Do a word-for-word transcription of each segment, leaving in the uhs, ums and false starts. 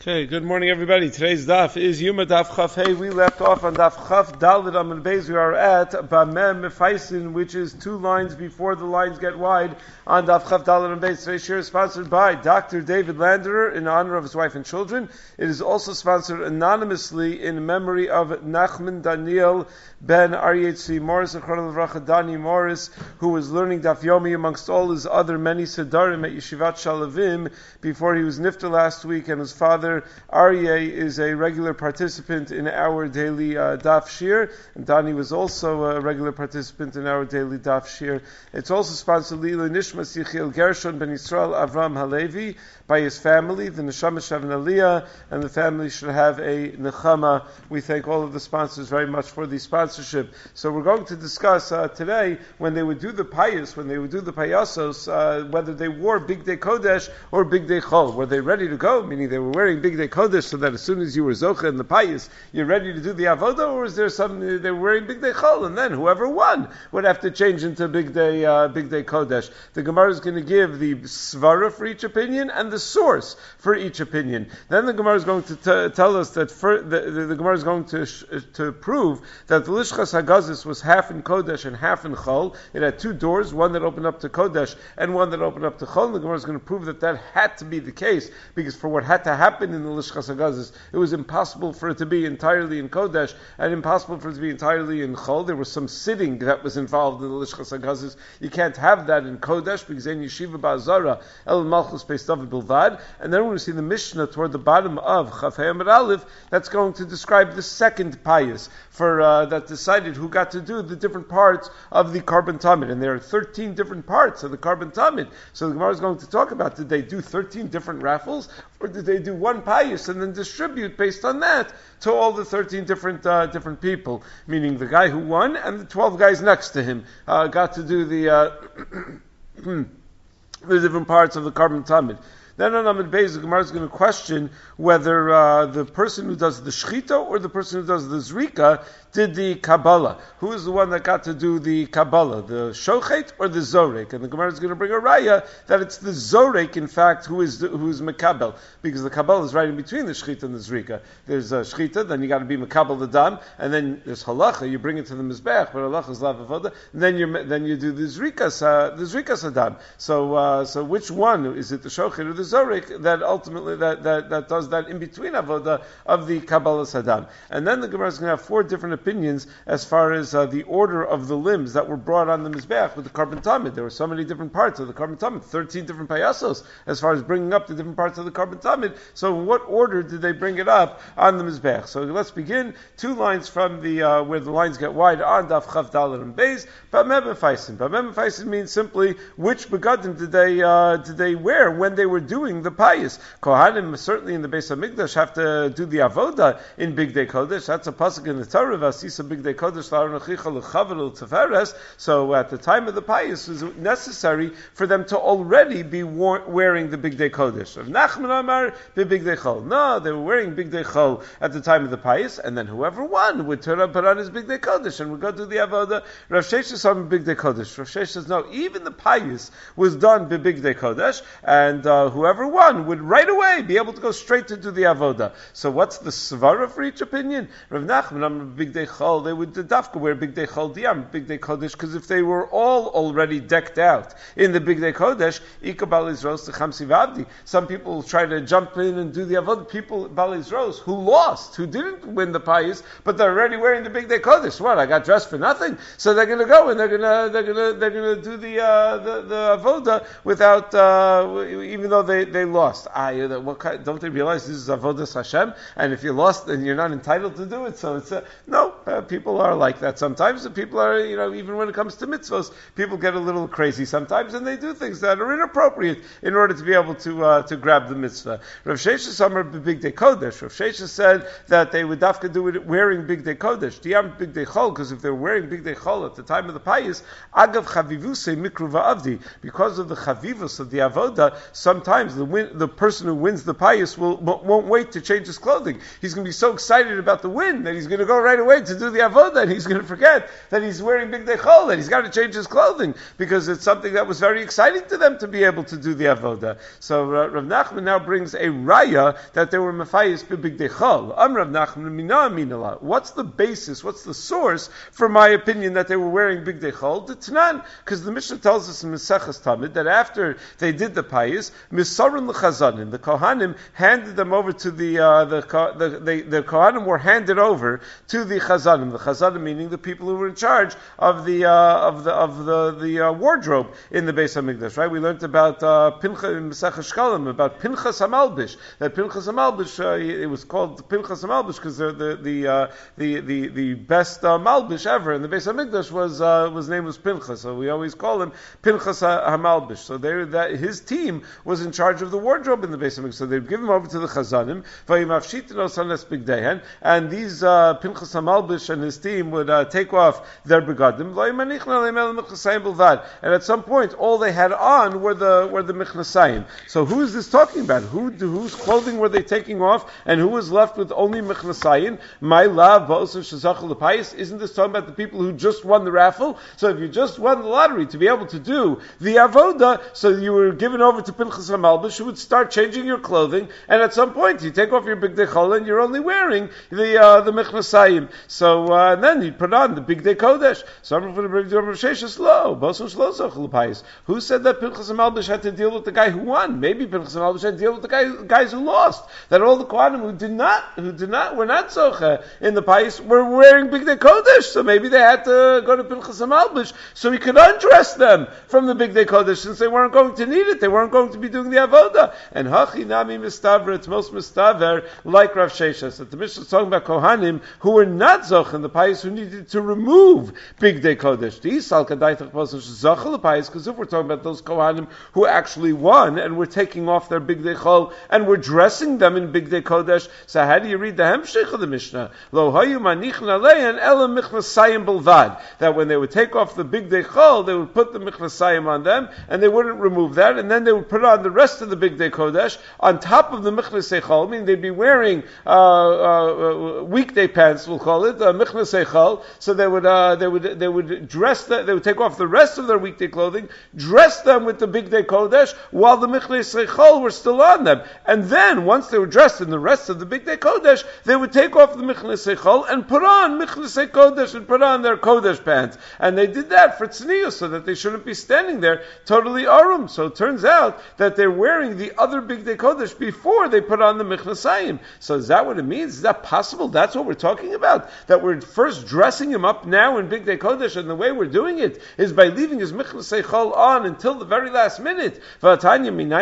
Okay, good morning everybody. Today's daf is Yuma Daf Chaf Hey. We left off on Daf Chaf Daled Amud Beis. We are at Bamem Mefaisin, which is two lines before the lines get wide on Daf Chaf Daled Amud Beis. Today's shir is sponsored by Doctor David Landerer in honor of his wife and children. It is also sponsored anonymously in memory of Nachman Daniel ben Aryeh Morris, Zechron Levracha Dani Morris, who was learning Daf Yomi amongst all his other many Sedarim at Yeshivat Shalavim before he was nifter last week, and his father Aryeh is a regular participant in our daily uh, Daf Shir, and Dani was also a regular participant in our daily Daf Shir. It's also sponsored Lila Nishmas Yechiel Gershon ben Yisrael Avram Halevi by his family, the Neshama Shavin Aliyah, and the family should have a Nechama. We thank all of the sponsors very much for the sponsorship. So we're going to discuss uh, today when they would do the payas, when they would do the payasos, uh, whether they wore Big Day Kodesh or Big Day Chol. Were they ready to go? Meaning they were wearing Big Day Kodesh so that as soon as you were Zocha in the payas, you're ready to do the Avodah, or is there some, they were wearing Big Day Chol, and then whoever won would have to change into Big Day, uh, Big Day Kodesh. The Gemara is going to give the svara for each opinion and the source for each opinion. Then the Gemara is going to t- tell us that for, the, the, the Gemara is going to sh- to prove that the Lishchas Hagazis was half in Kodesh and half in Chol. It had two doors, one that opened up to Kodesh and one that opened up to Chol. And the Gemara is going to prove that that had to be the case, because for what had to happen in the Lishchas Hagazis, it was impossible for it to be entirely in Kodesh and impossible for it to be entirely in Chol. There was some sitting that was involved in the Lishchas Hagazis. You can't have that in Kodesh because in Yeshiva Ba'azara El Malchus Beis David Bilvad. And then we're going to see the Mishnah toward the bottom of Chaf Hey Amud Aleph that's going to describe the second payas for uh, that decided who got to do the different parts of the Karban Tamid. And there are thirteen different parts of the Karban Tamid. So the Gemara is going to talk about, did they do thirteen different raffles, or did they do one payas and then distribute based on that to all the thirteen different uh, different people? Meaning the guy who won and the twelve guys next to him uh, got to do the uh, the different parts of the Karban Tamid. Then on Amud Beis, the Gemara is going to question whether uh, the person who does the shchita or the person who does the zrika did the Kabbalah. Who is the one that got to do the Kabbalah, the shochet or the zorek? And the Gemara is going to bring a raya that it's the zorek, in fact, who is the, who is mekabel, because the Kabbalah is right in between the shchita and the zrika. There's a shchita, then you got to be mekabel the dam, and then there's halacha, you bring it to the mizbech, but halacha is lav avoda, and then you then you do the zrikas uh, the zrikas adam. So uh, so which one is it, the shochet or the zorek, that ultimately that, that, that does that in between avoda of the Kabbalah sadam? And then the Gemara is going to have four different opinions as far as uh, the order of the limbs that were brought on the mizbeach with the Karban Tamid. There were so many different parts of the Karban Tamid, thirteen different payasos as far as bringing up the different parts of the Karban Tamid. So in what order did they bring it up on the mizbeach? So let's begin. Two lines from the uh, where the lines get wide on Daf Chav Daled and Beis. Bamem Mefaisin. Bamem Mefaisin means simply which begadim did they uh, did they wear when they were doing the payas. Kohanim certainly in the Beis Hamikdash have to do the avoda in Big Day Kodesh. That's a pasuk in the Torah. Vasisa Big Day Kodesh la'aronachicha l'chavel l'teferes. So at the time of the payas, it was necessary for them to already be war- wearing the Big Day Kodesh. Rav Nachman Amar the Big Day Chol. No, they were wearing Big Day Chol at the time of the payas, and then whoever won would turn up put on his Big Day Kodesh and would go do the avoda. Rav Sheshes saw Big Day Kodesh. Rav Sheshes says no, even the payas was done by Big Day Kodesh, and uh, whoever won would right away be able to go straight to do the avoda. So what's the svara for each opinion? Rav Nachman Amar Big Day Chol, they would dafka wear Big Day Chol Diyam, Big Day Kodesh, because if they were all already decked out in the Big Day Kodesh, Ika Balis Ros to Chamsi Vavdi. Some people try to jump in and do the avodah. People Balis Ros who lost, who didn't win the payas, but they're already wearing the Big Day Kodesh. What? I got dressed for nothing. So they're going to go and they're going to they're going to they're going to do the uh, the the avodah without uh, even though they, they lost. Ah, what kind, don't they realize this is avodas Hashem? And if you lost, then you're not entitled to do it. So it's a, no. Uh, people are like that sometimes. And people are, you know, even when it comes to mitzvos, people get a little crazy sometimes, and they do things that are inappropriate in order to be able to uh, to grab the mitzvah. Rav Sheshes Amar Big Day Kodesh. Rav Sheshes said that they would dafka do it wearing Big Day Kodesh. Diyam Big Day Chol, because if they were wearing Big Day Chol at the time of the payas, agav chavivuse mikru va'avdi, because of the chavivus of the avoda, sometimes the win, the person who wins the payas will won't wait to change his clothing. He's going to be so excited about the win that he's going to go right away to to do the avodah, and he's going to forget that he's wearing big dechol, that he's got to change his clothing, because it's something that was very exciting to them to be able to do the avodah. So uh, Rav Nachman now brings a raya that they were mefayis big dechol. Am Rav Nachman mina minala. What's the basis? What's the source for my opinion that they were wearing big dechol? The Tanan, because the Mishnah tells us in Maseches Tamid that after they did the payis, misaron lechazanim, the Kohanim handed them over to the uh, the the they, the Kohanim were handed over to the Chazanim. The Chazanim meaning the people who were in charge of the uh, of the of the the uh, wardrobe in the Beis Hamikdash. Right? We learned about uh, Pinchas in Maseches Shkalim, about Pinchas Hamalbish. That Pinchas Hamalbish, uh, it was called Pinchas Hamalbish because the the the, uh, the the the best uh, Malbish ever in the Beis Hamikdash was uh, was name was Pinchas. So we always call him Pinchas Hamalbish. So there, that his team was in charge of the wardrobe in the Beis Hamikdash. So they'd give him over to the Chazanim, and these uh, Pinchas Hamalbish and his team would uh, take off their begadim, and at some point all they had on were the were the michnasayim. So who is this talking about? Who whose clothing were they taking off, and who was left with only michnasayim? My love, isn't this talking about the people who just won the raffle? So if you just won the lottery to be able to do the avoda, so you were given over to Pinchas Hamalbish, who would start changing your clothing, and at some point you take off your big dechol and you're only wearing the uh, the mechnasayim. So uh, and then you put on the big day kodesh. So who said that Pinchas Hamalbish had to deal with the guy who won? Maybe Pinchas Hamalbish had to deal with the guy, guys who lost. That all the Kohanim who did not, who did not, were not zocha in the pais, were wearing big day kodesh. So maybe they had to go to Pinchas Hamalbish so he could undress them from the big day kodesh, since they weren't going to need it. They weren't going to be doing the avoda. And hachi nami mistaver, it's most mistaver, like Rav Sheshes, that the Mishnah is talking about Kohanim who were not zoch in the pais, who needed to remove big day kodesh. Because if we're talking about those Kohanim who actually won and were taking off their big day chol and were dressing them in big day kodesh, so how do you read the hemshich of the Mishnah? Lo hayu manichin alein ela michnasayim belvad. That when they would take off the big day chol, they would put the michnasayim on them, and they wouldn't remove that, and then they would put on the rest of the big day kodesh on top of the michnasei chol. Meaning they'd be wearing uh, uh, weekday pants, we'll call it uh, michnasei chol. So they would uh, they would they would dress the, they would take off the rest of their weekday clothing, dress them with the big day kodesh, while the michnasei chol were still on them. And then once they were dressed in the rest of the big day kodesh, they would take off the michnasei chol and put on michnasei kodesh and put on their kodesh pants. And they did that for tznius, so that they shouldn't be standing there totally arum. So it turns out that they're wearing the other big day kodesh before they put on the michnasayim. So is that what it means? Is that possible? That's what we're talking about? That we're first dressing him up now in big day kodesh, and the way we're doing it is by leaving his michnasei chol on until the very last minute. But the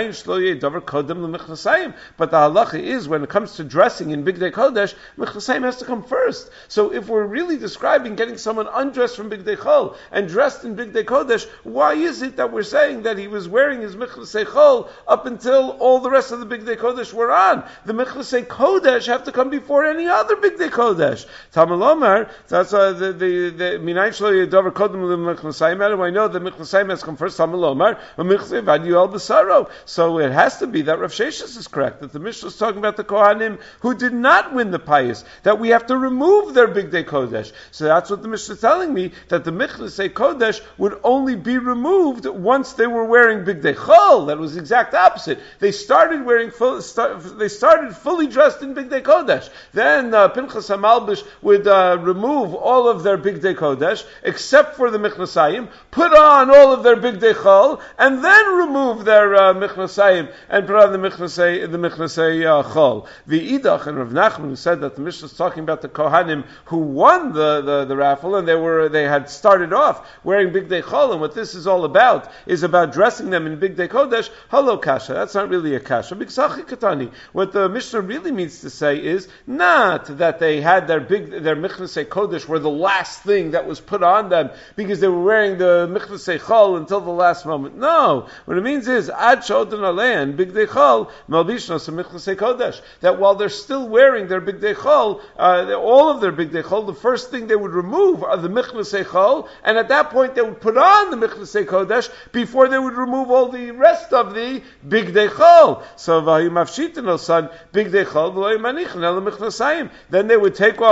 halacha is, when it comes to dressing in big day kodesh, michnasayim has to come first. So if we're really describing getting someone undressed from big day chol and dressed in big day kodesh, why is it that we're saying that he was wearing his michnasei chol up until all the rest of the big day kodesh were on? The michnasei kodesh have to come before any other big day kodesh. Talmud Lomar, that's uh, the the the minayin shlo yedavar kodem lemichnasayim. How do I know the michnasayim has come first? Talmud Lomar, michnasei v'adu el b'saro. So it has to be that Rav Sheshes is correct, that the Mishnah is talking about the Kohanim who did not win the payis, that we have to remove their big day kodesh. So that's what the Mishnah is telling me, that the michnasei kodesh would only be removed once they were wearing big day chol. That was the exact opposite. They started wearing full, start, they started fully dressed in big day kodesh. Then uh, Pinchas Hamalbish would uh, remove all of their big day kodesh except for the michnasayim, put on all of their big day chol, and then remove their uh, michnasayim and put on the michnasay the michnasay uh, chol. The Idach and Rav Nachman, who said that the Mishnah is talking about the Kohanim who won the, the, the raffle, and they were they had started off wearing big day chol, and what this is all about is about dressing them in big day kodesh. Hello kasha, that's not really a kasha. What the Mishnah really means to say is not that they had their big their michnasei kodesh were the last thing that was put on them because they were wearing the michnasei chol until the last moment. No, what it means is ad shodan alein big day chol malbishnos michnasei kodesh, that while they're still wearing their big day chol, uh, all of their big day chol, the first thing they would remove are the michnasei chol, and at that point they would put on the michnasei kodesh before they would remove all the rest of the big day chol. So son big day chol, then they would take off the big day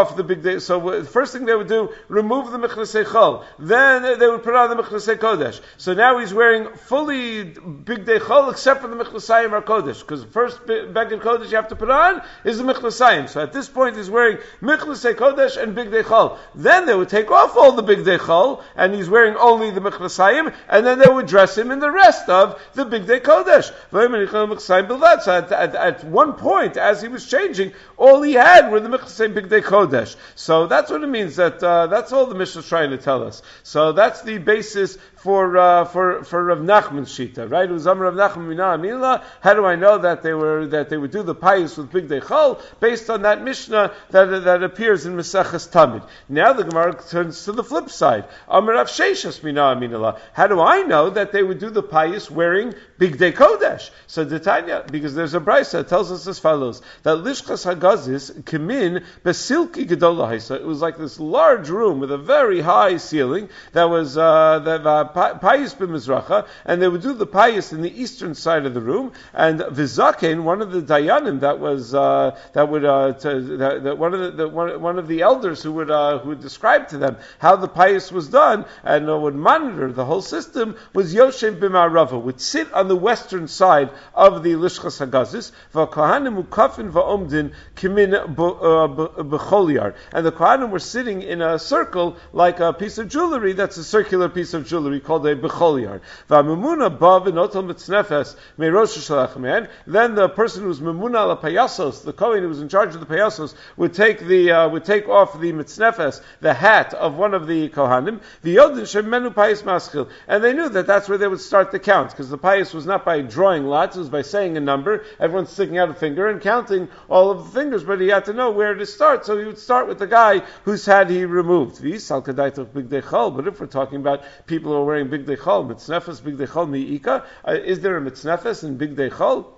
they, so the first thing they would do, remove the Mechnasei Chol. Then they would put on the Mechnasei Kodesh. So now he's wearing fully Bigdei Chol except for the Mechnasayim or Kodesh. Because the first Beged Kodesh you have to put on is the Mechnasayim. So at this point he's wearing Mechnasei Kodesh and Bigdei Chol. Then they would take off all the Bigdei Chol and he's wearing only the Mechnasayim, and then they would dress him in the rest of the Bigdei Kodesh. So at, at, at one point, as he was changing, all he had were the Mechnasayim Bigdei Kodesh. So that's what it means. That uh, that's all the Mishnah is trying to tell us. So that's the basis for uh, for for Rav Nachman's shita, right? It was Amar Rav Nachman Mina Amila. How do I know that they were that they would do the payus with Bigdei Chol? Based on that Mishnah that that appears in Maseches Tamid. Now the Gemara turns to the flip side. Amar Rav Sheshas Mina Amila. How do I know that they would do the payus wearing Bigdei Kodesh? So the Tanya, because there's a brisa that tells us as follows: that Lishchas Hagazis Kimin Besilki Gedolah. So it was like this large room with a very high ceiling that was uh, that uh, payus b'mizracha, and they would do the payus in the eastern side of the room. And Vizaken, one of the dayanim that was uh, that would uh, to, that, that one of the, the one, one of the elders who would uh, who would describe to them how the payus was done and uh, would monitor the whole system was Yoshem b'Ma'arava, would sit on the western side of the Lishchas Hagazis, v'kohanim ukafin v'omdin kimin b'choliar, and the kohanim were sitting in a circle like a piece of jewelry that's a circular piece of jewelry called a becholiar. V'amemuna ba v'notel mitznefes me'rosh shalach. Then the person who was memuna ala payasos, the kohen who was in charge of the payasos, would take the uh, would take off the mitznefes, the hat of one of the kohanim. V'yodin shemenu payis maschil, and they knew that that's where they would start the count, because the payis was not by drawing lots; it was by saying a number. Everyone's sticking out a finger and counting all of the fingers, but he had to know where to start. So he would start with the guy whose hat he removed. But if we're talking about people who are wearing Bigdei Chol, mitznefes Bigdei Chol mi'ika, uh, is there a mitznefes in Bigdei Chol?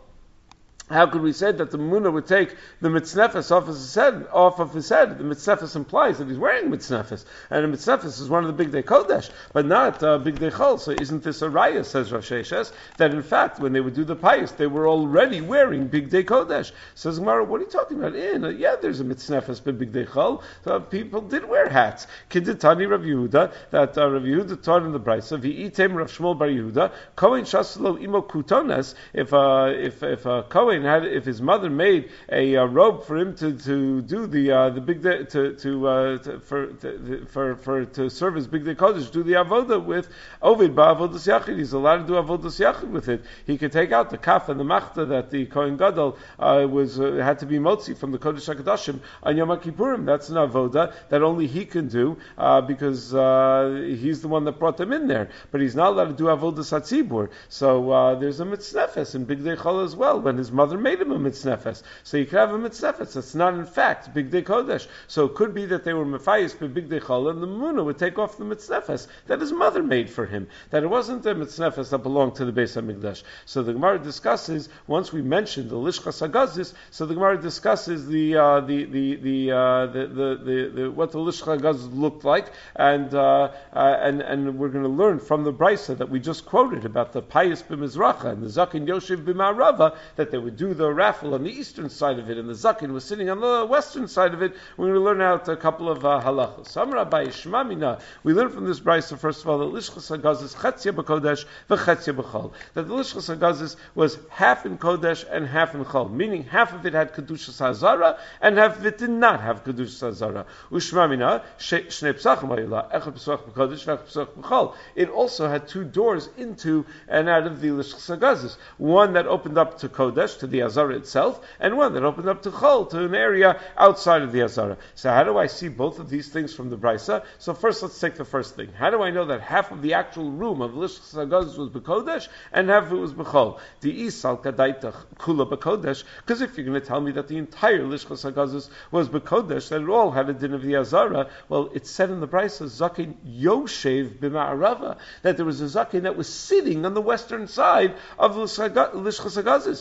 How could we say that the Muna would take the mitznefes off his head? Off of his head, the mitznefes implies that he's wearing mitznefes, and a mitznefes is one of the Bigdei Kodesh, but not uh, Bigdei Chol. So isn't this a raya? Says Rav Sheshes, that in fact when they would do the payus, they were already wearing Bigdei Kodesh. Says Gemara, what are you talking about? In uh, yeah, there's a mitznefes but Bigdei Chol. So people did wear hats. Kidditani Rav Yehuda, that uh, Rav Yehuda taught in the brisa. V'item Rav Shmuel Bar Yehuda, Kohen shaslo imo kutones. If uh, if if a Kohen had, if his mother made a uh, robe for him to, to do the uh, the big day, to to, uh, to for to, for for to serve as Bigdei Kodesh, do the avoda with Ovid ba'avodas yachid. He's allowed to do avodas yachid with it. He could take out the kaf and the machta that the Kohen Gadol uh, was uh, had to be motzi from the Kodesh HaKadoshim on Yom Kippurim. That's an avoda that only he can do uh, because uh, he's the one that brought them in there. But he's not allowed to do avodas hatzibur. So uh, there's a mitznefes in Bigdei Chol as well when his mother made him a mitznefes. So you could have a mitznefes that's not in fact Bigdei Kodesh. So it could be that they were mefayis for Bigdei Chol, and the Muna would take off the mitznefes that his mother made for him. That it wasn't a mitznefes that belonged to the Beis HaMikdash. So the Gemara discusses, once we mentioned the Lishchas Hagazis, so the Gemara discusses the uh, the the the, uh, the, the, the, the what the Lishchas Hagazis looked like, and uh, uh, and and we're going to learn from the brisa that we just quoted about the payus b'mizracha and the zakin yoshev b'ma'arava, that they would do the raffle on the eastern side of it, and the zakin was sitting on the western side of it. We're going to learn out a couple of uh, halachos. Samra by Shmamina, we learn from this brisa first of all that Lishchas Hagazis chetzia b'kodesh v'chetzia b'chol, that the Lishchas Hagazis was half in kodesh and half in chol, meaning half of it had kedushas hazara and half of it did not have kedushas hazara. Ushmamina shnei psachim hayila, echad psach b'kodesh v'echad psach b'chol. It also had two doors into and out of the Lishchas Hagazis, one that opened up to kodesh, to the Azara itself, and one that opened up to Chol, to an area outside of the Azara. So how do I see both of these things from the Brisa? So first let's take the first thing. How do I know that half of the actual room of Lishchas Hagazis was B'Kodesh and half of it was B'Chol? The Isal Kadaitach Kula B'Kodesh, because if you're going to tell me that the entire Lishchas Hagazis was B'Kodesh, that it all had a din of the Azara, well, it's said in the Brisa, Zakin Yoshev B'Ma'arava, that there was a Zakin that was sitting on the western side of Lishchas Hagazis.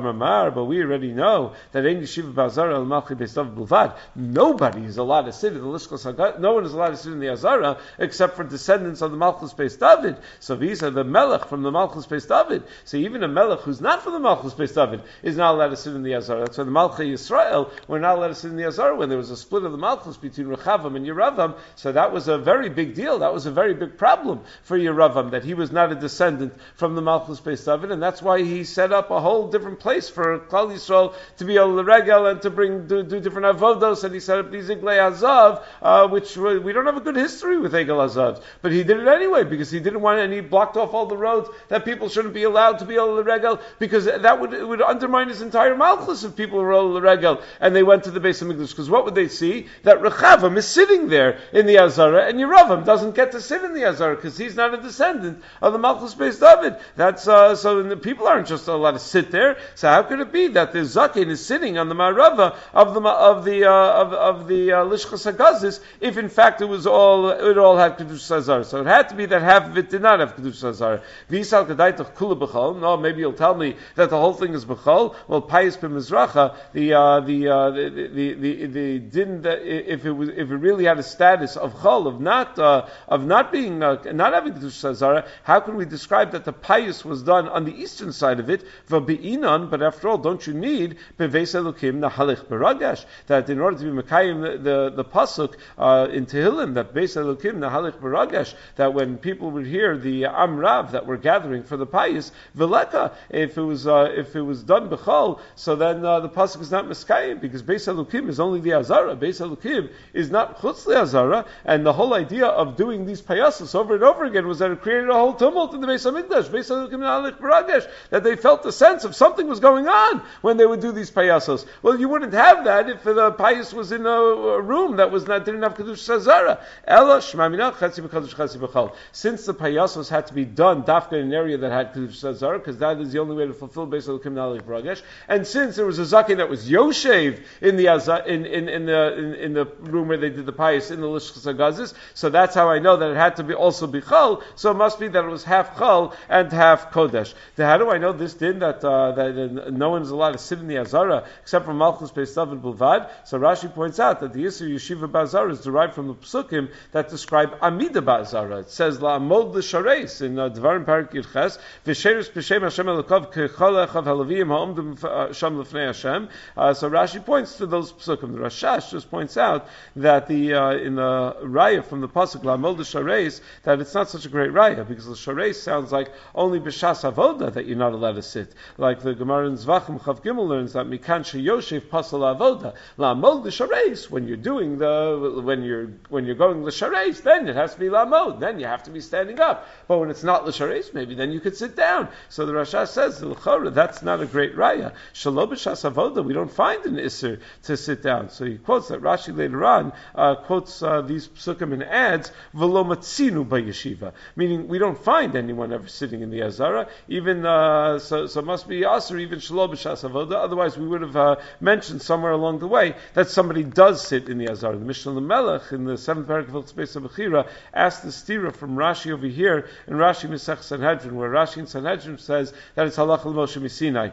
Amar, but we already know that Ein Yeshiva Ba'Azara Al Malchi Beis David Bilvad. Nobody is allowed to sit in the Lishkas Hagadis. No one is allowed to sit in the Azara except for descendants of the Malchus Beis David. So these are the Melech from the Malchus Beis David. So even a Melech who's not from the Malchus Beis David is not allowed to sit in the Azara. That's why the Malchi Yisrael were not allowed to sit in the Azara when there was a split of the Malchus between Rechavam and Yeravam. So that was a very big deal. That was a very big problem for Yeravam, that he was not a descendant from the Malchus Beis David, and that's why he set up a whole different place for Klal Yisrael to be able to regel and to bring do, do different avodos, and he set up these Iglei Hazav, uh, which we don't have a good history with Egel Hazav, but he did it anyway because he didn't want, and he blocked off all the roads that people shouldn't be allowed to be able to regel, because that would it would undermine his entire Malchus if people were able to regel and they went to the Beis Hamikdash, because what would they see? That Rechavam is sitting there in the Azara, and Yeravam doesn't get to sit in the Azara because he's not a descendant of the Malchus Beis David. That's uh, so the people aren't just allowed to sit there. So how could it be that the Zaken is sitting on the Marava of the of the uh, of, of the uh, Lishchas Hagazis if in fact it was all it all had Kedusha Azara? So it had to be that half of it did not have Kedusha Azara. V'isal Kedaitach Kula B'chol. No, maybe you'll tell me that the whole thing is B'chol. Well, Payis B'Mizracha, the uh, the, uh, the the the the didn't uh, if it was if it really had a status of Chol, of not uh, of not being uh, not having Kedusha Azara, how can we describe that the Payis was done on the eastern side of it, v'bi'inan, but after all, don't you need beveis elukim nahalich baragash, that in order to be mekayim the, the, the pasuk uh, in Tehillim, that beis elukim nahalich baragash, that when people would hear the amrav that were gathering for the payis, veleka, if it was uh, if it was done b'chol, so then uh, the pasuk is not meskayim, because beis elukim is only the azara, beis elukim is not chutz le azara, and the whole idea of doing these payasos over and over again was that it created a whole tumult in the Beis Hamikdash, beis elukim nahalich baragash, that they felt the sense of something was going on when they would do these payasos. Well, you wouldn't have that if the payas was in a, a room that was not didn't have Kedusha Azara. Ela shmamina chetzi b'kadosh chetzi b'chol. Since the payasos had to be done dafka in an area that had Kedusha Azara, because that is the only way to fulfill Beis Elokim Nahalich B'Ragesh, and since there was a zaken that was Yoshev in the Azar, in, in, in the in, in the room where they did the payas in the Lishchas Hagazis, so that's how I know that it had to be also b'chol. So it must be that it was half chol and half kodesh. The, how do I know this din that uh, that uh, no one is allowed to sit in the Azara except for Malchus Beis David Bilvad? So Rashi points out that the Yisur Yeshiva Ba'Azara is derived from the Psukim that describe Amida Ba'Azara. It says La'amod l'shareis in uh, Devarim Parak Yirches v'sheres b'shem Hashem Elokov k'chol echav halavim ha'omdim sham l'fnei Hashem. Uh, so Rashi points to those Psukim. The Rashash just points out that the uh, in the Raya from the Pasuk La'amod l'shareis that it's not such a great Raya, because the Shareis sounds like only b'shas avoda that you're not allowed to sit. Like the Gemara in Zvachim Chav Gimel learns that Mikan Sheyoshev Pasal Avoda La'amod l'shareis. When you're doing the when you're when you're going l'shareis, then it has to be la'amod. Then you have to be standing up. But when it's not l'shareis, maybe then you could sit down. So the Rasha says l'chora, that's not a great raya. Shelo b'shas avoda, we don't find an isser to sit down. So he quotes that Rashi later on uh, quotes uh, these psukim and adds v'lo matzinu b'yeshiva, meaning we don't find anyone ever sitting in the Azara, even uh, so. So it must be us or even shelo b'shas avoda. Otherwise, we would have uh, mentioned somewhere along the way that somebody does sit in the Azara. The Mishnah L'Melech in the seventh paragraph of Space of Bechira asked the stira from Rashi over here in Rashi Mesech Sanhedrin, where Rashi in Sanhedrin says that it's halacha l'Moshe Misinai,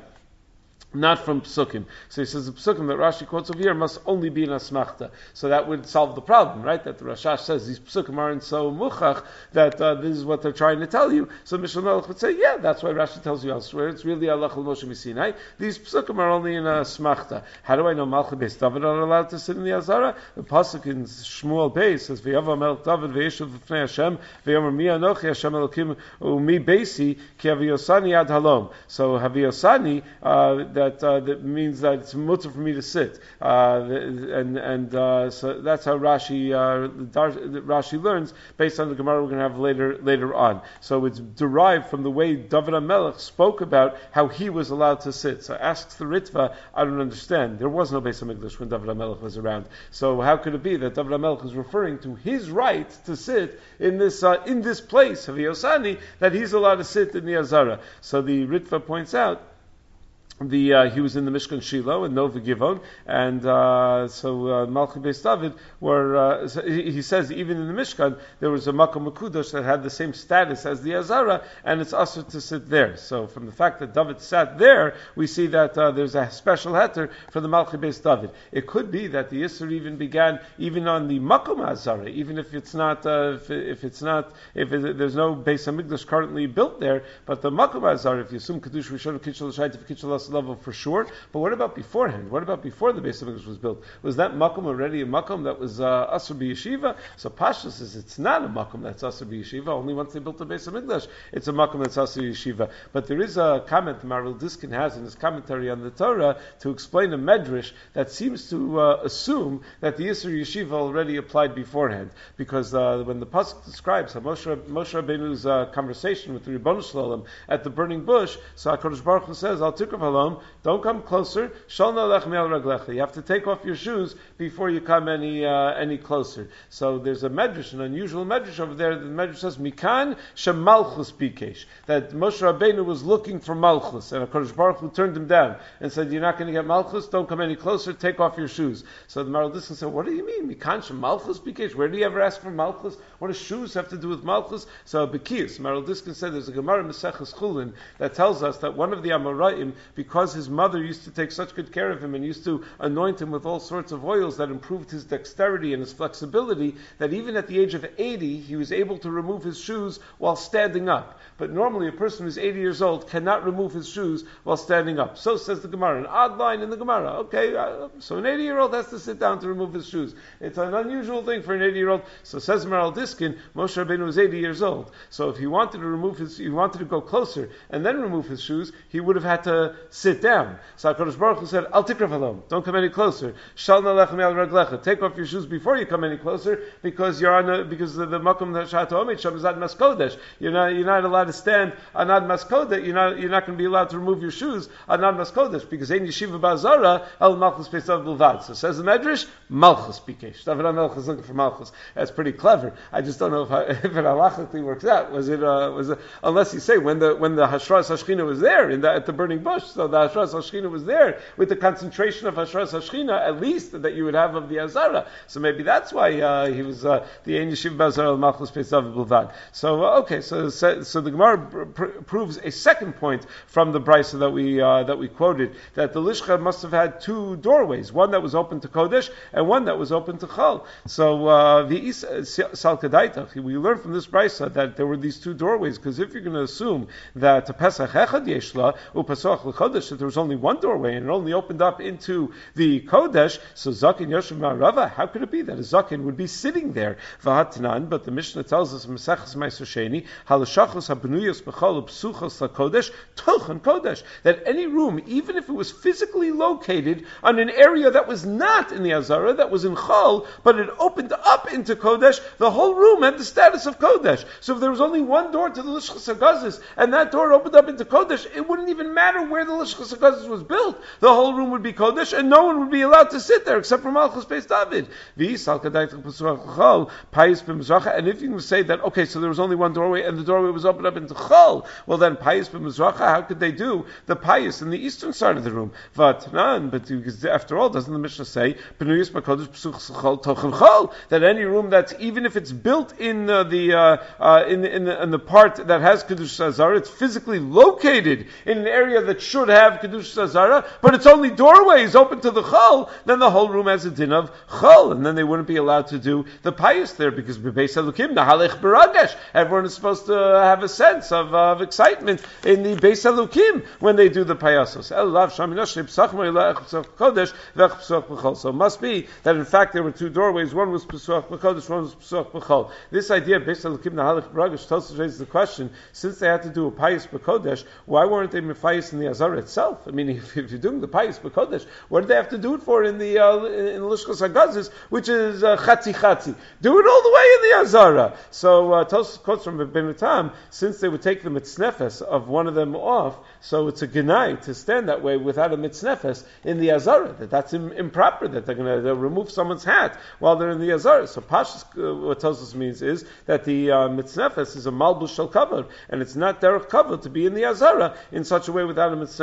not from Psukim. So he says the Psukim that Rashi quotes over here must only be in Asmachta. So that would solve the problem, right? That the Rashash says these Psukim aren't so muchach that uh, this is what they're trying to tell you. So Mishnah Melech would say, yeah, that's why Rashi tells you elsewhere. It's really Allah al Moshe Misinai. These Psukim are only in Asmachta. How do I know Malchi Beis David are allowed to sit in the Azara? The Pasuk in Shmuel Beis says, V'yava Melech David v'yeshuv v'fnei Hashem v'yomer mi anochi Hashem Elokim u'mi beisi ki haviyosani ad halom. So haviyosani, uh, that That, uh, that means that it's mutter for me to sit, uh, and and uh, so that's how Rashi uh, Rashi learns based on the Gemara we're going to have later later on. So it's derived from the way David HaMelech spoke about how he was allowed to sit. So asks the Ritva, I don't understand. There was no Beis HaMikdash when David HaMelech was around. So how could it be that David HaMelech is referring to his right to sit in this uh, in this place of Yosani, that he's allowed to sit in the Azara? So the Ritva points out The uh, he was in the Mishkan Shiloh in Nova Givon, and uh, so uh, Malchi Beis David were. Uh, so he, he says even in the Mishkan there was a Makom Mekudosh that had the same status as the Azara, and it's also to sit there. So from the fact that David sat there, we see that uh, there's a special heter for the Malchi Beis David. It could be that the Yisur even began even on the Makom Azara, even if it's not uh, if, if it's not if it, there's no Beis Hamikdash currently built there, but the Makom Azara, if you assume Kedush Rishon Kitchel Shait Kitchel level for sure, but what about beforehand? What about before the Beis Hamikdash was built? Was that makom already a makom that was uh, asur b'yeshiva? So Pasha says it's not a makom that's asur b'yeshiva. Only once they built the Beis Hamikdash, it's a makom that's asur b'yeshiva. But there is a comment Maral Diskin has in his commentary on the Torah to explain a medrash that seems to uh, assume that the Yisur Yeshiva already applied beforehand, because uh, when the pasuk describes how Moshe, Moshe Rabbeinu's uh, conversation with the Ribbon Shalom at the burning bush, so HaKadosh Baruch Hu says, Al Tikrav Halom, don't come closer. You have to take off your shoes before you come any uh, any closer. So there's a medrash, an unusual medrash over there. The medrash says Mikan shemalchus bikesh, that Moshe Rabbeinu was looking for malchus, and HaKadosh Baruch Hu turned him down and said, "You're not going to get malchus. Don't come any closer. Take off your shoes." So the Maral Diskin said, "What do you mean Mikan shemalchus bikesh? Where do you ever ask for malchus? What do shoes have to do with malchus?" So Bekiyus, Maral Diskin said, "There's a Gemara in Maseches Chulin that tells us that one of the Amoraim, because his mother used to take such good care of him and used to anoint him with all sorts of oils that improved his dexterity and his flexibility, that even at the age of eighty, he was able to remove his shoes while standing up. But normally a person who's eighty years old cannot remove his shoes while standing up." So says the Gemara, an odd line in the Gemara. Okay, uh, so an eighty-year-old has to sit down to remove his shoes. It's an unusual thing for an eighty-year-old. So says Maral Diskin, Moshe Rabbeinu was eighty years old. So if he wanted to remove his, he wanted to go closer and then remove his shoes, he would have had to sit down. So HaKadosh Baruch Hu said, Al tikrav halom, don't come any closer. Shal nalech me'al raglecha, take off your shoes before you come any closer, because you're on a, because the, the makom that Shat Ha'omed Sham is ad maskodesh. You're not you're not allowed to stand on ad maskodesh. You're not you're not going to be allowed to remove your shoes on ad maskodesh, because ein yeshiva ba'azara el malchus peisav bilvad. So says the Medrash, malchus bikesh. David HaMelech is looking for malchus. That's pretty clever. I just don't know if, I, if it halachically works out. Was it uh, was it, unless you say when the when the Hashras Hashchina was there in the, at the burning bush, so the Hashras Hashchina was there with the concentration of Hashras Hashchina, at least that you would have of the Azara. So maybe that's why uh, he was uh, the Ein Yeshiva B'Azara al Malchus Peisav Bilvad. So uh, okay, so so the Gemara pr- proves a second point from the Brisa that we uh, that we quoted, that the Lishcha must have had two doorways, one that was open to Kodesh and one that was open to Chol. So uh, the Sal Kadaitach, we learn from this Brisa that there were these two doorways, because if you're going to assume that Pesach Echad Yeshla uPesach LeChodesh, that there was only one doorway and it only opened up into the Kodesh, so Zakin Yoshev Ma'arava, how could it be that a Zakin would be sitting there? V'hatnan, but the Mishnah tells us in Maseches Meiser Sheni, Halashachos Habnuyos B'chol Psuchos LaKodesh Tochan Kodesh, that any room, even if it was physically located on an area that was not in the Azara, that was in Chol, but it opened up into Kodesh, the whole room had the status of Kodesh. So if there was only one door to the Lishchas HaGazis, and that door opened up into Kodesh, it wouldn't even matter where the Lishchas HaGazis was built. The whole room would be Kodesh, and no one would be allowed to sit there except for Malchus Beis David. And if you can say that, okay, so there was only one doorway, and the doorway was opened up into Chol, well then, Payis b'Mizracha, how could they do the Payis in the eastern side of the room? But none, but because after all, doesn't the Mishnah say, that any room that's, even if it's built in uh, the uh, uh, in, in the in the part that has Kedush Azara, it's physically located in an area that should have Kedush Azara, but it's only doorways open to the Chol, then the whole room has a din of Chol, and then they wouldn't be allowed to do the Payis there, because Bebeis Elukim, Nahalech Baragesh, everyone is supposed to have a sense of, uh, of excitement in the Beis Elukim when they do the Payasos. So it must be that in fact there were two doorways, one was Pesuach B'Chodesh, one was Pesuach B'Chol. This idea, Beis Elukim Nahalech Baragesh, Tosfos raises the question, since they had to do a Payis B'Chodesh, why weren't they Mefayis in the Azara itself? I mean, if, if you're doing the Payis B'Chodesh, what did they have to do it for in the uh, in Lishchas HaGazis, which is uh, Chatzi Chatzi? Do it all the way in the Azara. So uh, Tosfos quotes from Ben Tam, since they would take the mitznefes of one of them off, so it's a genai to stand that way without a mitznefes in the Azara, that that's im- improper, that they're going to remove someone's hat while they're in the Azara. So Pashas, uh, what Tosfos means is that the uh, mitznefes is a malbush shel kavod, and it's not derech kavod to be in the Azara in such a way without a mitznefes.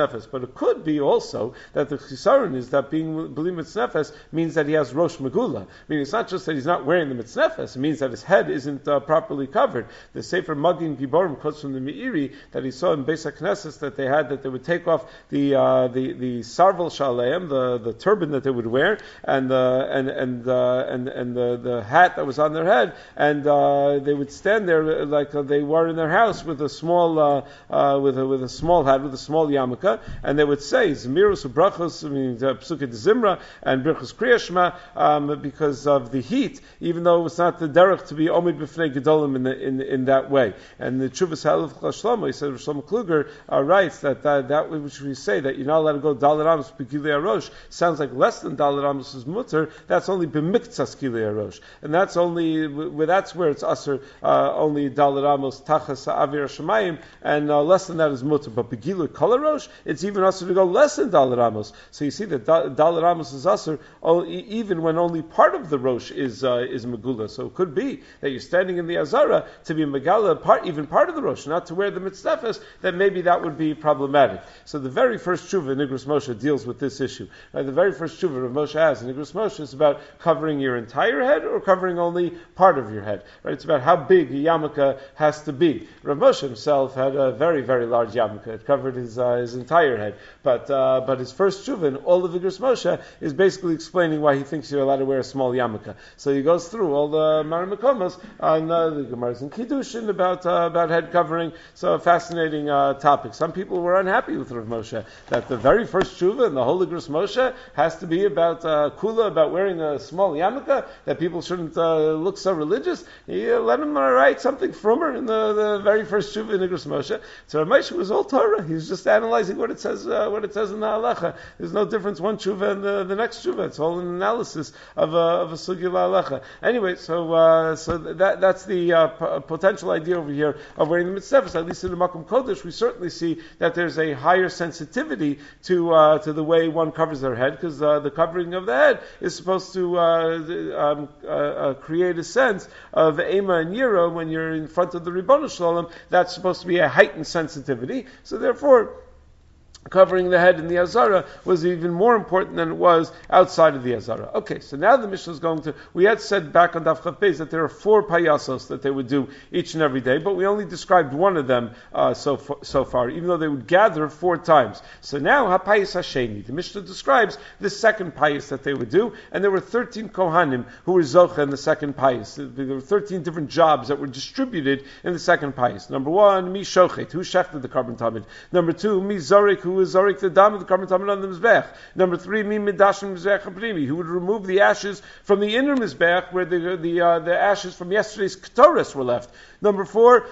mitznefes. But it could be also that the chisaron is that being beli mitznefes means that he has rosh megula. Meaning it's not just that he's not wearing the mitznefes, it means that his head isn't uh, properly covered. The Sefer Magin Giborim quotes from the Meiri that he saw in Beis HaKnesses that they had that they would take off the uh, the the sarvel shaleim, the the turban that they would wear, and the and and uh, and and the, the hat that was on their head, and uh, they would stand there like uh, they were in their house with a small uh, uh, with a with a small hat with a small yarmulke, and they would say Zemirus u'brachos, I mean Psukei de Zimra and Birchos Kriyas Shema, um, because of the heat, even though it was not the derech to be omid b'fnei gedolim in the, in in that way. And the Chuvas Halif Shlomo, he said Shlomo Kluger uh, writes that, that that which we say that you're not allowed to go dalet amos b'gilei arosh sounds like less than dalet amos is mutter. That's only b'miktzas gilei arosh, and that's only where that's where it's usher uh, only dalet amos tachas avir shemayim, and uh, less than that is mutter. But b'gilei kol arosh, it's even usher to go less than dalet amos. So you see that da- dalet amos is usher even when only part of the rosh is uh, is megula. So it could be that you're standing in the azara to be megala part, even part of the rosh, not to wear the mitznefes, then maybe that would be problematic. So the very first tshuva in Igros Moshe deals with this issue. Right? The very first tshuva Rav Moshe has in Igros Moshe is about covering your entire head or covering only part of your head. Right? It's about how big a yarmulke has to be. Rav Moshe himself had a very, very large yarmulke. It covered his uh, his entire head. But uh, but his first tshuva in all of Igros Moshe is basically explaining why he thinks you're allowed to wear a small yarmulke. So he goes through all the Maramakomos on uh, the Gemaras in Kiddushin about uh, about head covering. So a fascinating uh, topic. Some people were unhappy with Rav Moshe that the very first tshuva in the whole Igros Moshe has to be about uh, kula, about wearing a small yarmulke, that people shouldn't uh, look so religious. He uh, let him uh, write something frummer in the, the very first tshuva in Igros Moshe. So Rav Moshe was all Torah. He was just analyzing what it says uh, what it says in the halacha. There's no difference one tshuva and the, the next tshuva. It's all an analysis of a of a sugya halacha. Anyway, so uh, so that that's the uh, p- potential idea over here of wearing the mitzvahs. At least in the Makom Kodesh, we certainly see that there's a higher sensitivity to uh, to the way one covers their head, because uh, the covering of the head is supposed to uh, um, uh, uh, create a sense of ema and yira when you're in front of the Ribbon Shalom. That's supposed to be a heightened sensitivity. So therefore, covering the head in the Azara was even more important than it was outside of the Azara. Okay, so now the Mishnah is going to, we had said back on Daf Chav Beis that there are four payasos that they would do each and every day, but we only described one of them uh, so far, so far, even though they would gather four times. So now, HaPayas HaSheni, the Mishnah describes the second payas that they would do, and there were thirteen Kohanim who were Zocha in the second payas. There were thirteen different jobs that were distributed in the second payas. Number one, Mi Shochet, who shechted the carbon tamid. Number two, Mi Zorik, who was Zorik the dam of the carbon tamid on the mizbech. Number three, Mi Midashim Mizbech HaPrimi, who would remove the ashes from the inner mizbech where the the uh, the ashes from yesterday's Ketores were left. Number four,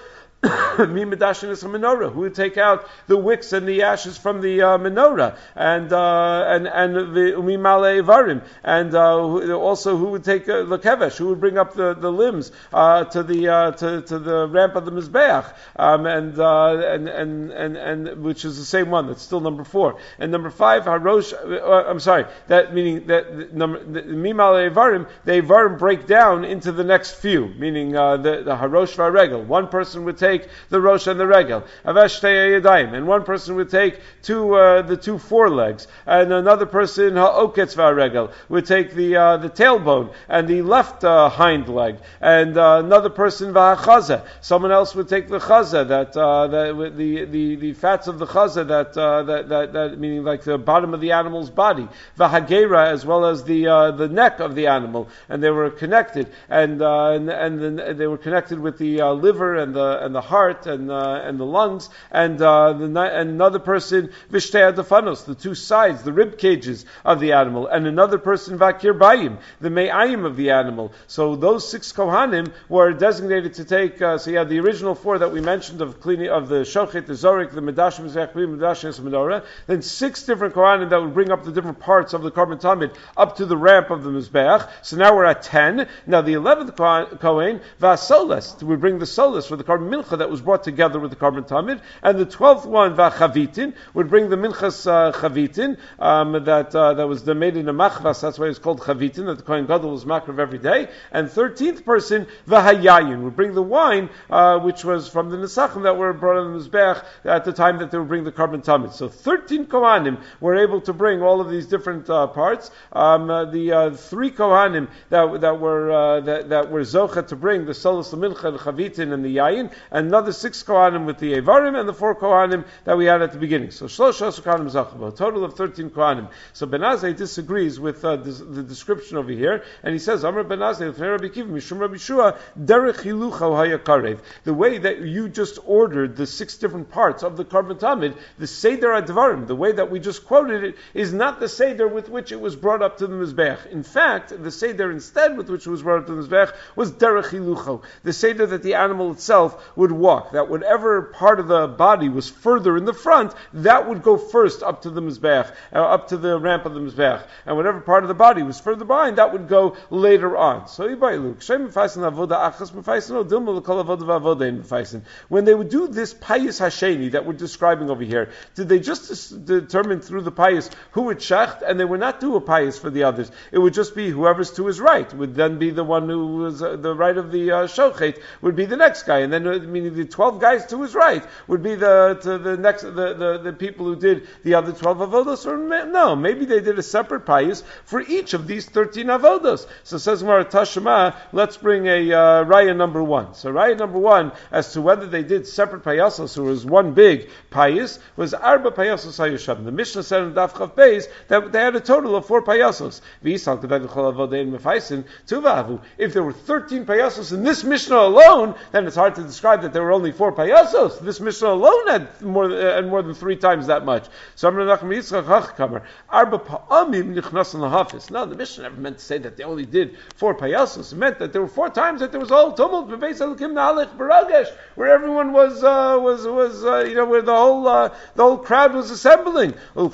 Mi Medashin is a menorah, who would take out the wicks and the ashes from the uh, menorah, and uh, and and the Umi Male Varim, and uh, who, also who would take uh, the kevesh, who would bring up the, the limbs uh, to the uh, to to the ramp of the mizbeach, um, and, uh, and and and and which is the same one. That's still number four. And number five, Harosh. Uh, I'm sorry. That meaning that the, number the Mi Male Varim, the Varim break down into the next few, meaning uh, the the Harosh Varegel. One person would take the rosh and the regel, and one person would take two uh, the two forelegs, and another person ha'oketz v'regel would take the uh, the tailbone and the left uh, hind leg, and uh, another person v'hachaza. Someone else would take the chaza, that uh, the, the the the fats of the chaza, that uh, that, that that meaning like the bottom of the animal's body, v'hagera, as well as the uh, the neck of the animal, and they were connected, and uh, and and then they were connected with the uh, liver and the and the heart and uh, and the lungs, and uh, the and another person vishtei adafanos, the two sides, the rib cages of the animal, and another person vakir bayim, the me'ayim of the animal. So those six kohanim were designated to take. Uh, so you had the original four that we mentioned of cleaning of the shochet, the zorik, the medashim zechrim, medashim menorah. Then six different kohanim that would bring up the different parts of the carbon tamid up to the ramp of the mizbeach. So now we're at ten. Now the eleventh kohen vasoles would bring the solas for the carbon milcha mincha that was brought together with the Karban Tamid, and the twelfth one, Vachavitin, would bring the minchas uh, Chavitin, um, that uh, that was made in a machvas, that's why it's called Chavitin, that the Kohen Gadol was makrav every day, and thirteenth person, Vahayayin, would bring the wine, uh, which was from the Nesachim that were brought on the Mizbech at the time that they would bring the Karban Tamid. So thirteen Kohanim were able to bring all of these different uh, parts. Um, uh, the uh, three Kohanim that that were uh, that, that were Zocha to bring the Solos Mincha, the Chavitin, and the Yayin, and another six Kohanim with the Evarim, and the four Kohanim that we had at the beginning. So Shlosh Kohanim Zocha, a total of thirteen Kohanim. So Ben Azai disagrees with uh, this, the description over here, and he says, Amar Ben Azai, Rabbi Kiva, Mishum Rabbi Shua, Derech Hilucha Hayakarev. The way that you just ordered the six different parts of the Karban Tamid, the Seder Advarim, the way that we just quoted it, is not the Seder with which it was brought up to the Mizbech. In fact, the Seder instead with which it was brought up to the Mizbech was Derech Hilucho, the Seder that the animal itself would walk, that whatever part of the body was further in the front, that would go first up to the Mizbech, uh, up to the ramp of the Mizbech, and whatever part of the body was further behind, that would go later on. So, when they would do this Payis Hasheni that we're describing over here, did they just dis- determine through the Payis who would shecht, and they would not do a Payis for the others? It would just be whoever's to his right would then be the one who was uh, the right of the uh, Shochet would be the next guy, and then uh, meaning the twelve guys to his right would be the to the next the, the, the people who did the other twelve avodos. Or no, maybe they did a separate Payis for each of these thirteen avodos. So says Gemara Tashema, let's bring a uh, raya number one. So raya number one as to whether they did separate payasos or was one big payas was arba payasos hayusham. The Mishnah said in Daf Chav Beis that they had a total of four payasos. If there were thirteen payasos in this Mishnah alone, then it's hard to describe that there were only four payasos. This Mishnah alone had more uh, and more than three times that much. So arba pa'amim nichnas lahafis. No, the Mishnah never meant to say that they only did four payasos. It meant that there were four times that there was all tumult bebeis elokim na'alech baragesh, where everyone was uh, was was uh, you know where the whole uh, the whole crowd was assembling. But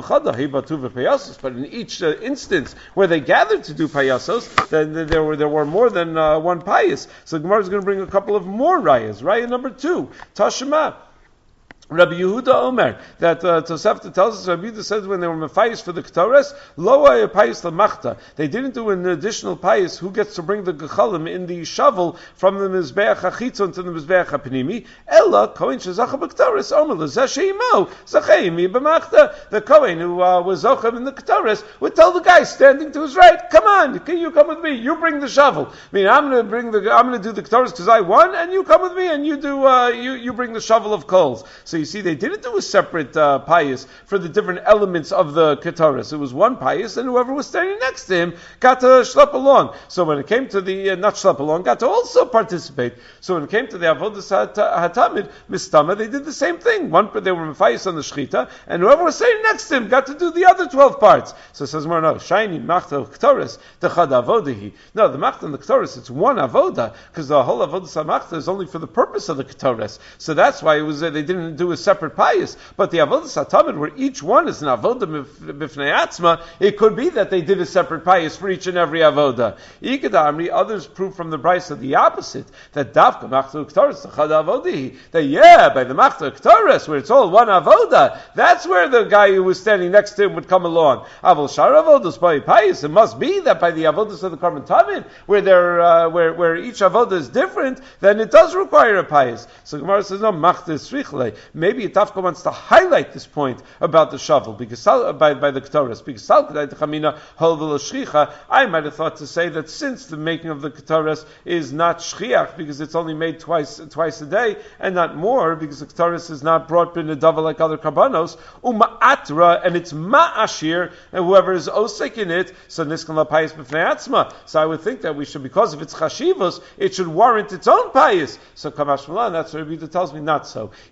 in each uh, instance where they gathered to do payasos, then there were there were more than uh, one payas. So Gemara is going to bring a couple of more rayas. Raya number two, Tashema. Rabbi Yehuda Omer, that uh, Tosefta tells us, Rabbi Yehuda says when they were mefayis for the Ketores, lo haya payis lamachta. They didn't do an additional payis who gets to bring the gechalim in the shovel from the Mizbeach HaChitzon to the Mizbeach HaPnimi. Ella, Kohen shezacha b'Ketores, Omer lezeh she'imo, zacheimi b'machta. The Kohen who uh, was zochav in the Ketores would tell the guy standing to his right, come on, can you come with me? You bring the shovel. I mean, I'm going to bring the, I'm going to do the Ketores because I won, and you come with me and you do, uh, you, you bring the shovel of coals. So you see, they didn't do a separate uh, payas for the different elements of the Ketoris. It was one payas, and whoever was standing next to him got to schlep along. So when it came to the, uh, not schlep along, got to also participate. So when it came to the Avodas HaTamid, Mistama, they did the same thing. One, they were mefayis on the Shechita, and whoever was standing next to him got to do the other twelve parts. So it says more, no, shiny machta Ketoris, techad avodahi. No, the machta and the Ketoris, it's one avoda, because the whole Avodas HaMachta is only for the purpose of the Ketoris. So that's why it was, uh, they didn't do a separate payas, but the avodas hatamid, where each one is an avoda b'fnei atzma, it could be that they did a separate payas for each and every avoda. Ikadamri, others prove from the Brisa the opposite, that davka machta k'taris t'chad avodi, that yeah, by the machta k'taris, where it's all one avoda, that's where the guy who was standing next to him would come along. Avol shar avodas by payas, it must be that by the avodas of the Karban Tamid, where they're uh, where where each avoda is different, then it does require a payas. So Gemara says no machta srichle. Maybe it Tafka wants to highlight this point about the shovel because by, by the Ketoris. Because I might have thought to say that since the making of the Ketoris is not shchiach because it's only made twice twice a day and not more because the Ketoris is not brought in a dava like other karbanos, uma'atra, and it's ma'ashir, and whoever is osek in it, so niskan la payis b'fnei atzma. So I would think that we should, because of its chashivos, it should warrant its own payis. So Kamash Malan, that's what Rebbe tells me not so. Even if the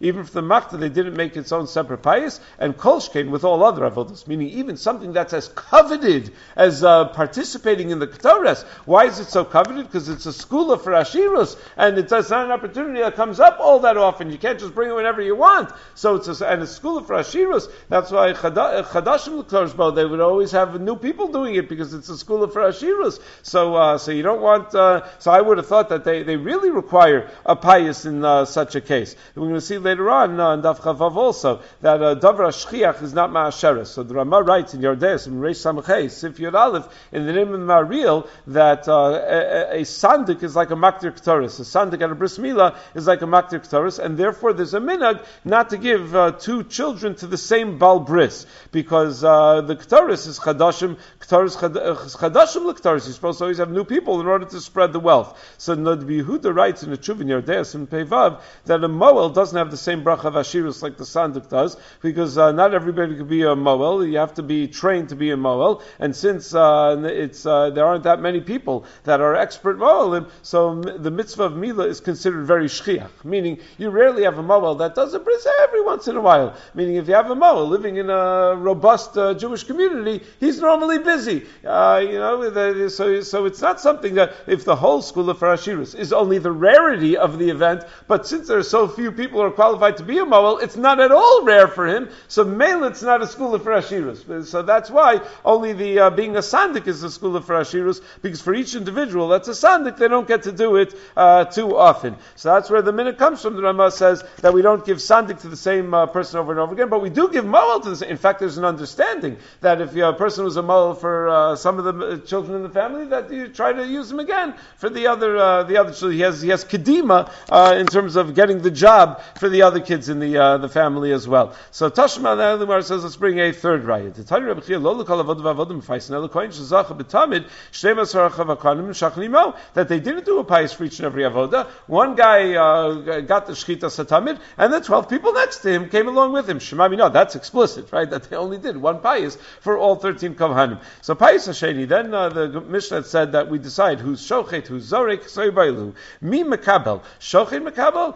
Lamachta, they didn't make its own separate payis, and Kolshkein with all other avodas, meaning even something that's as coveted as uh, participating in the Ketores. Why is it so coveted? Because it's a school for Ashirus, and it's not an opportunity that comes up all that often. You can't just bring it whenever you want. So it's a, and it's school for Ashirus. That's why Chadashim L'Ktorshbo, they would always have new people doing it because it's a school for Ashirus. So uh, so you don't want. Uh, so I would have thought that they, they really require a payis in uh, such a case. We're going to see later on uh, in Daf Chavav also that uh, Davar Shchiach is not Ma'asheres. So the Rama writes in Yordes in Reish Samachay Sif Yod Aleph in the name of the Maril that uh, a, a sandik is like a maktir k'toris. A sandik at a bris milah is like a maktir k'toris, and therefore there's a minhag not to give uh, two children to the same bal bris, because uh, the k'toris is chadashim, k'toris chadashim l'k'toris. You're supposed to always have new people in order to spread the wealth. So Nodbi Yehuda writes in the Chuvin Yordeas in Peivav that a moel doesn't have the same bracha of ashirus like the sandik does, because uh, not everybody could be a moel. You have to be trained to be a moel, and since uh, it's uh, there aren't that many people that are expert moelim, so the mitzvah of milah is considered very shchiach, meaning you rarely have a moel that does a bris every once in a while. Meaning if you have a moel living in a robust uh, Jewish community, he's normally busy. Uh, you know, the, so so it's not something that if the whole school of Farashirus is only the rarity of the event, but since there are so few people who are qualified to be a moel, it's not at all rare for him. So mele, it's not a school of Farashirus. So that's why only the uh, being a sandik is a school of Farashirus, because for each individual that's a sandik, they don't get to do it uh, too often. So that's where the minute comes from. The Rama says that we don't give sandik to the same uh, person over and over again, but we do give moel to the same. In fact, there's an understanding that if a person was a moel for uh, some of the children in the family, that you try to use him again for the other uh, the other children. He has he has kedima uh, in terms of getting the job for the other kids in the uh, the family as well. So Tashma the Gemara says, let's bring a third raya. The Tanya Rabbi Chia lo l'kol avodah v'avodah m'faisen el kohen shezacha b'tamid shnei masar chavakonim shachnimo, that they didn't do a payis for each and every avodah. One guy uh, got the shchita satamid, and the twelve people next to him came along with him. Shemami, no, that's explicit, right? That they only did one payis for all thirteen kohanim. So payis hasheni. Then uh, the Mishnah said that we decide who's shochet, who's zorek, soybailu. Mi mekabel, shochet mekabel.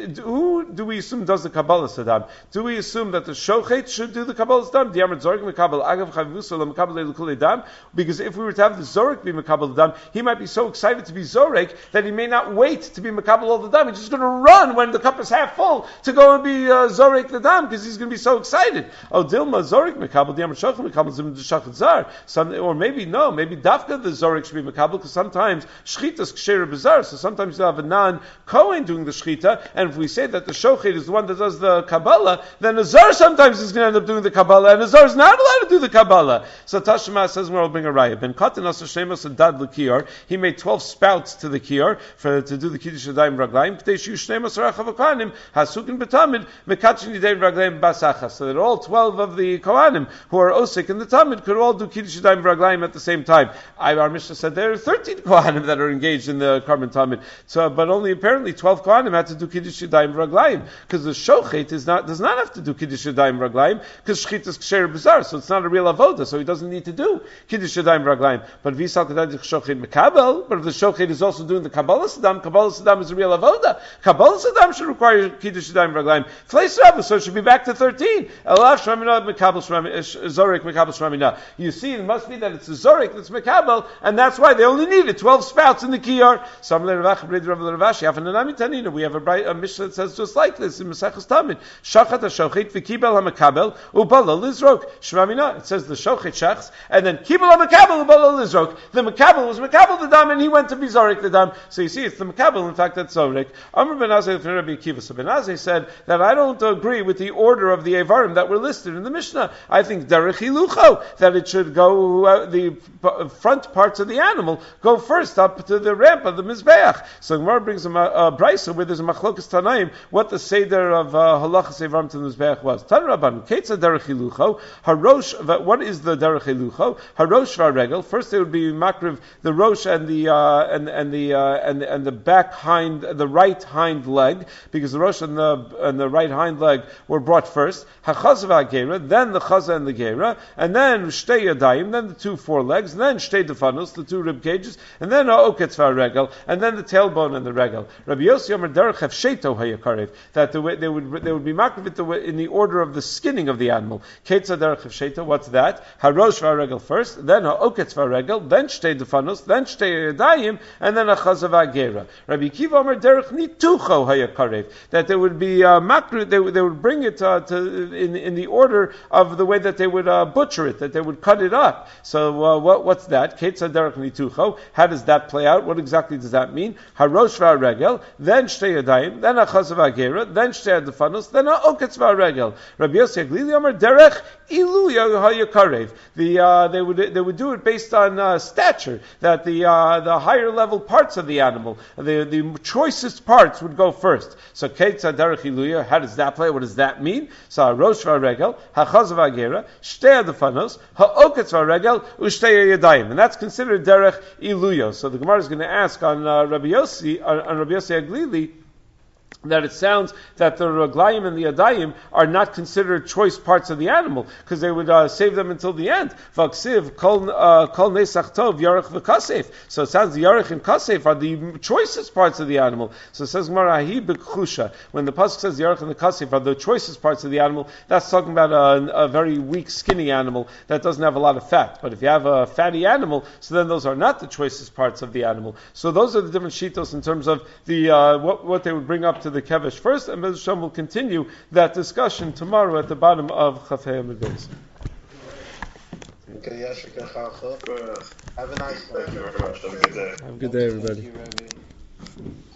Who do we assume does the kabbalah sadam? Do we assume that the shochet should do the kabbalah sadam? The amr zorek mekabel agav chavusol mekabel elukul dam. Because if we were to have the zorek be mekabel dam, he might be so excited to be zorek that he may not wait to be mekabel all the dam. He's just going to run when the cup is half full to go and be uh, zorek the dam because he's going to be so excited. Oh, dilma zorek mekabel, the amr shochet mekabel zim d'shachet zar. Some, or maybe no, maybe dafka the zorek should be mekabel, because sometimes shchita is ksher bizarre. So sometimes you have a non-kohen doing the shchita, and if we say that the shochet is the one that does the kabbalah, then a zar sometimes is going to end up doing the kabbalah, and a zar is not allowed to do the kabbalah. So Tashma says, well, I'll bring a raya. Ben katan asa shemus adad l'kiyar. He made twelve spouts to the kiyar for to do the kiddush yadayim raglayim. K'tei shiu shnei masar chavakonim hasukin betamid mekachin yadayim raglayim basachas. So that all twelve of the kohanim who are osik in the tamid could all do kiddush yadayim raglayim at the same time. I, our Mishnah said there are thirteen kohanim that are engaged in the carbon tamid. So, but only apparently twelve kohanim had to do kiddush yadayim raglayim, because the shochet is not does not have to do kiddush yadayim raglayim, because shchit is ksher bizarre, so it's not a real avoda, so he doesn't need to do kiddush yadayim raglayim. But visal kadadich shochet mekabel. But if the shochet is also doing the kabbalah sadam, kabbalah sadam is a real avoda. Kabbalah sadam should require kiddush yadayim raglayim. Tleis Rabba, so it should be back to thirteen. Elav shramina mekabel zorek mekabel shramina. You see, it must be that it's a zorek that's mekabel, and that's why they only needed twelve spouts in the kiyar. We have a, bright, a Mishnah that says just like this in Maseches Tamid. Shachat ha-shochet v'kibel ha-mekabel ubala lizrok. Shramina, it says the shochet shachs, and then kibel ha-mekabel ubala lizrok. The mekabel was mekabel the dam, and he went to be zorek the dam. So you see, it's the mekabel, in fact, that's zorek. Amr ben Azai from Rabbi Akiva. So Ben Azai said that I don't agree with the order of the Evarim that were listed in the Mishnah. I think derech hilucho, that it should go, uh, the p- front parts of the animal go first up to the ramp of the Mizbeach. So Gemara brings a, a brisa where there's a machlokas tanaim what the seder of uh, halachas Evarim to the Mizbeach was. Tan Rabban, Ketza derech hilucho, harosh, what is the derech hilucho? Harosh v'aregel. First they would be makriv, the rosh and the, uh, and, and the, uh, and, and the back hind, the right hind leg, because the rosh and the, and the right hind leg were brought first. Hachaz v'agera, then the chaza and the gera, and then shtei yadayim, then the two forelegs, and then shtei defanos, the two rib cages, and then oketz v'aregel, and then the tailbone and the regel. Rabbi Yossi Omer derech hefsheto hayakarev, that the way, they would they would be makriv in the order of the skinning of the animal. Ketzad derech sheta. What's that? Harosh v'aregel first, then ha'oketz v'aregel, then shtei defanos, then shtei yadayim, and then a chazav agera. Rabbi Kiva Omer derech nitucho hayakarev. That they would be uh, makriv. They, they would bring it uh, to in in the order of the way that they would uh, butcher it, that they would cut it up. So uh, what what's that? Ketzad derech nitucho. How does that play out? What exactly does that mean? Harosh v'aregel, then shtei yadayim, then a chazav agera, then shtei defanos, then a oketz v'aregel. Rabbi Yossi Aglili Omer derech ilu hayakarev. The uh, they would they would do it based on uh, stature, that the uh, the higher level parts of the animal, the the choicest parts would go first. So ketzad derech iluya. How does that play? What does that mean? So harosh v'aregel, hachazav agera, shtei defanos, haoketz v'aregel, ushtei yadayim, and that's considered derech iluya. So the Gemara is going to ask on uh, Rabbi Yossi on, on Rabbi Yossi Aglili, that it sounds that the raglayim and the adayim are not considered choice parts of the animal, because they would uh, save them until the end. Vaksiv kol uh, kol nesach tov yarech v'kasef. So it sounds the yarech and kasef are the choicest parts of the animal. So it says Gemara hi b'chusha. When the pasuk says the yarech and the kasef are the choicest parts of the animal, that's talking about a, a very weak, skinny animal that doesn't have a lot of fat. But if you have a fatty animal, so then those are not the choicest parts of the animal. So those are the different shitos in terms of the uh, what what they would bring up to the kevesh first, and Bez Hashem will continue that discussion tomorrow at the bottom of Chafei Amud Beis. Okay, yes, have a nice day. Thank you very much. Have a good day. Have a good day, everybody.